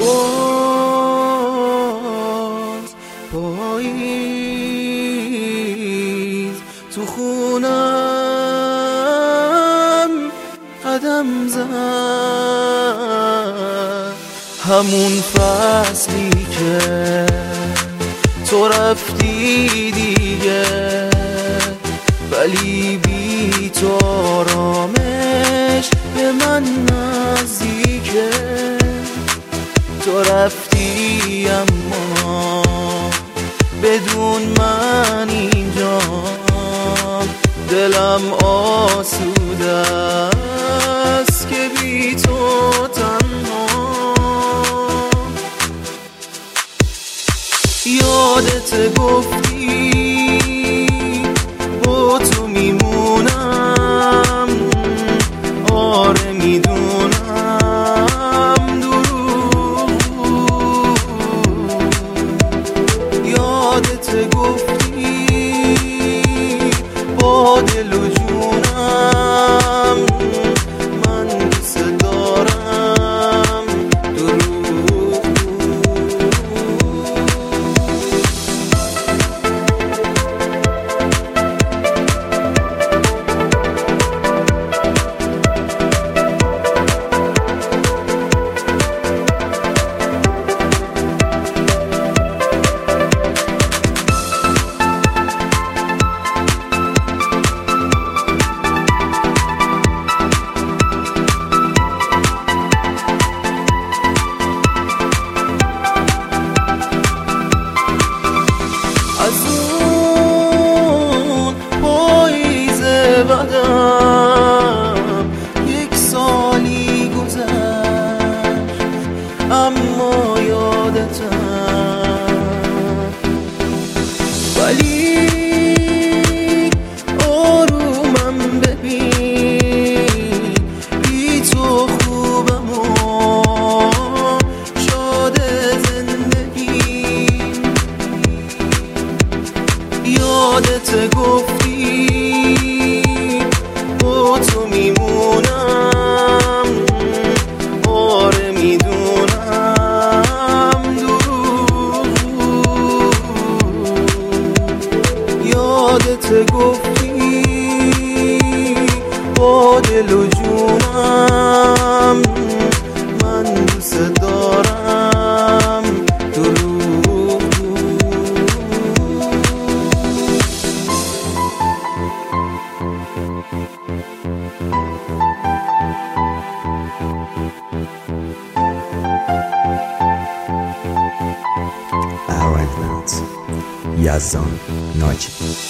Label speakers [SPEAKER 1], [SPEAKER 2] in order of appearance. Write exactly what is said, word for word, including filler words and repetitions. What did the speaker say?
[SPEAKER 1] باز پاییز تو خونم قدم زد، همون فصلی که تو رفتی دیگه، ولی بی تو آرامش به من نزدیکه. تو رفتی اما بدون من اینجا دلم آسوده است که بی تو تنها. یادت گفتی با تو میمونم، آره میدونم دروغ. یادت گفتی با دل و جونم من دوست دارم دروغ. از اون پاییز بدم یک سالی گذشت، اما یادتم. ولی آرومم ببین، بی تو خوبم و شاد زندگی. یادت گفتی با تو میمونم، آره میدونم دروغ. یادت گفتی با دل و جونم من دوست دارم دروغ.
[SPEAKER 2] Arrangement Yazan Naci.